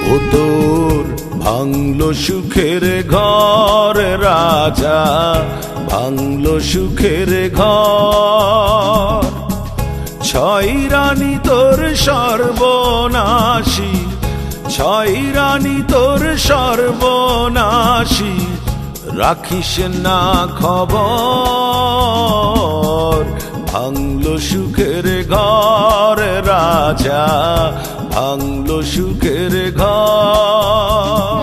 ও তোর ভাঙলো সুখের ঘর রাজা, ভাঙলো সুখের ঘর। ছয় রানী তোর সর্বনাশী, ছয় রানী তোর সর্বনাশী, রাখিস না খবর। ভাঙলো সুখের ঘর রাজা, ভাঙলো সুখের ঘর।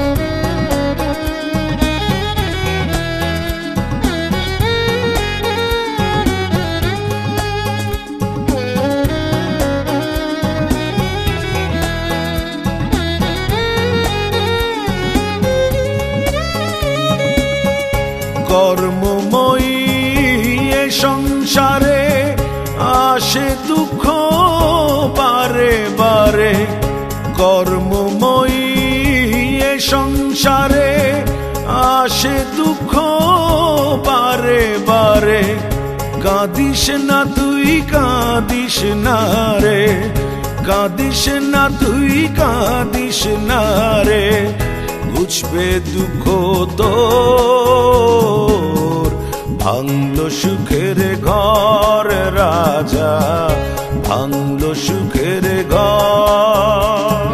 কর্মময়ী এ সংসারে আসে দুঃখ বারে বারে, কর্মময়ী এ সংসারে আসে দুঃখ বারে বারে। কাঁদিস না তুই কাঁদিস না রে, কাঁদিস না তুই কাঁদিস না রে, বুঝবে দুঃখ তোর। ভাঙলো সুখের ঘর রাজা, ভাঙলো সুখের ঘর।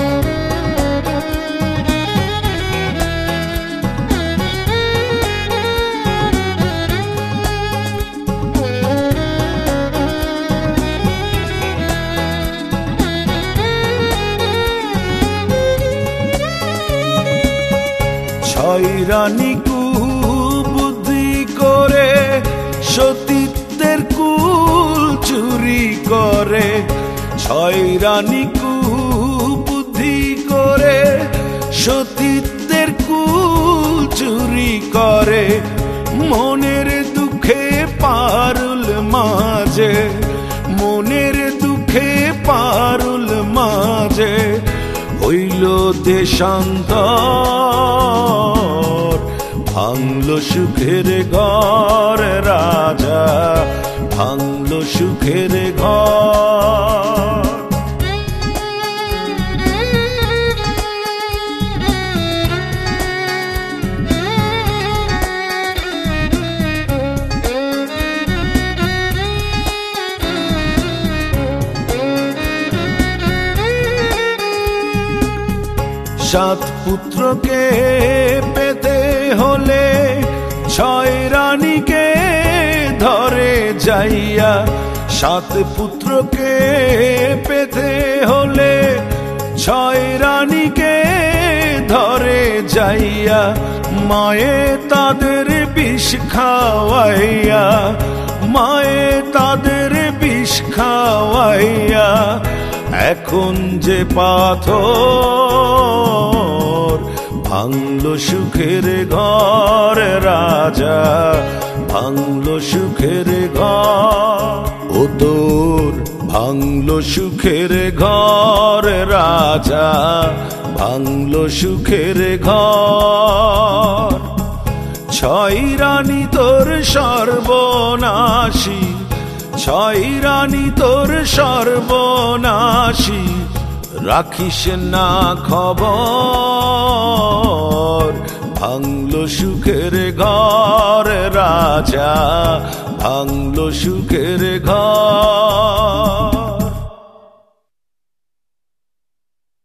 ছয় রানী কুবুদ্ধি করে সতীত্বের কুল চুরি করে, ছয় রানী কুবুদ্ধি করে সতীত্বের কুল চুরি করে। মনের দুঃখে পারুল মাঝে, মনের দুঃখে পারুল মাঝে হইল দেশান্তর। ভাঙলো সুখের ঘর রাজা, ভাঙলো সুখের ঘর। সাত পুত্রকে পেতে হলে ছয় রানীকে ধরে যাইয়া, সাত পুত্রকে পেতে হলে ছয় রানীকে ধরে যাইয়া। মায়ে তাদের বিষ খাওয়াইয়া, মায়ে তাদের বিষ খাওয়াইয়া, এখন যে পাথর। ভাঙলো সুখের ঘর রাজা, ভাঙলো সুখের ঘর। ও তোর ভাঙলো সুখের ঘর রাজা, ভাঙলো সুখের ঘর। ছয় রানী তোর সর্বনাশী, ছয় রানী তোর সর্বনাশী, রাখিস না খবর। ভাঙলো সুখের ঘর রাজা, ভাঙলো সুখের ঘর।